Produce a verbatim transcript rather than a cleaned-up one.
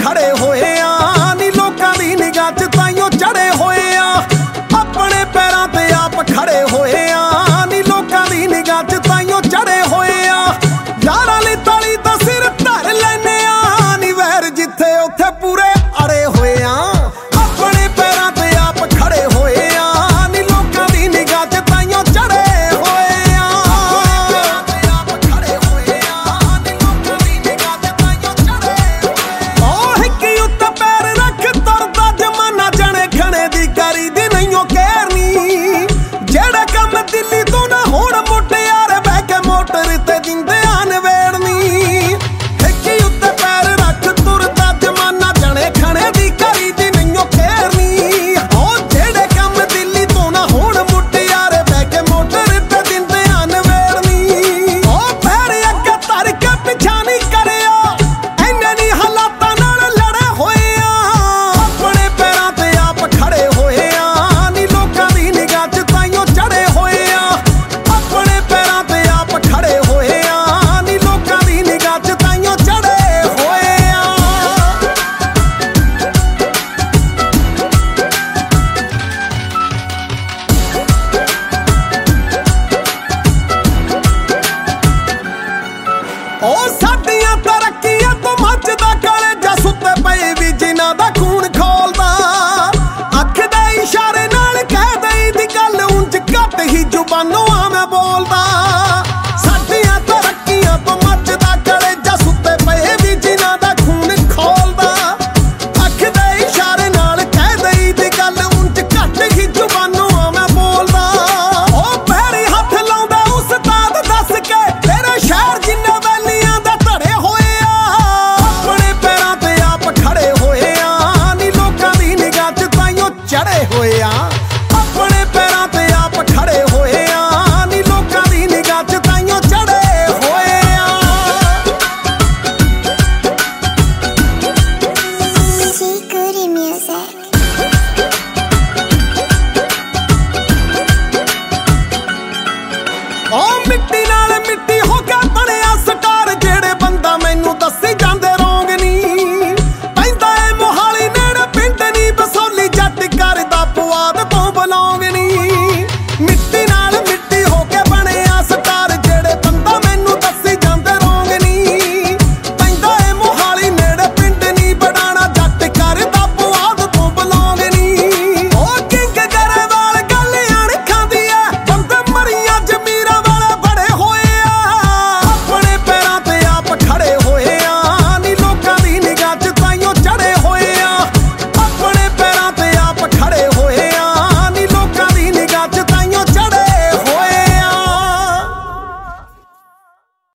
खड़े होए आ नी लोकां दी निगाह च ताइयों चढ़े होए आ अपने पैरां ते आप खड़े होए आ नी लोकां दी निगाह च ताइयों चढ़े होए आ यारां ली ताली दा सिर धर लैने आ नी वैर जिथे उत्थे पूरे अड़े होए आ अपने पैरां ते आप खड़े होए आ नी लोकां दी निगाह च ताइयों चढ़े होए आ आप खड़े होए आ नी लोकां दी निगाह च ताइयों चढ़े ओ हिक्की उत्ते पैर रख तरदा जमाना जने खणे दी करी दी नहींओ कहरनी जेड़े कम दिल्ली तो ना होण मुटियारे बह के मोटर ते दिंदे आन वेड़नी हिक्की उत्ते पैर रख तुरदा जमाना जने खणे दी करी दी नहींओ कहरनी ओ जेड़े कम दिल्ली तो ना होण मुटियारे बह के मोटर ते दिंदे आन वेड़नी ओ पैर अगे धर के पिछा नहीं करिया इन्ने नी हालातां नाल लड़े होए आ अपने पैरां ते आप खड़े होए आ नी लोकां दी निगाह च ताइयों चढ़े होए आ अपने पैरां ते आप खड़े होए आ नी लोकां दी निगाह च ताइयों चढ़े होए आ ओ साडियां तरक्कियां तो मचदा कलेजा सुत्ते पए भी जिन्हां दा खून खोलदा अख दे इशारे नाल कह दई दी गल ਉਂਝ घट ही जुबानों आ मैं बोलदा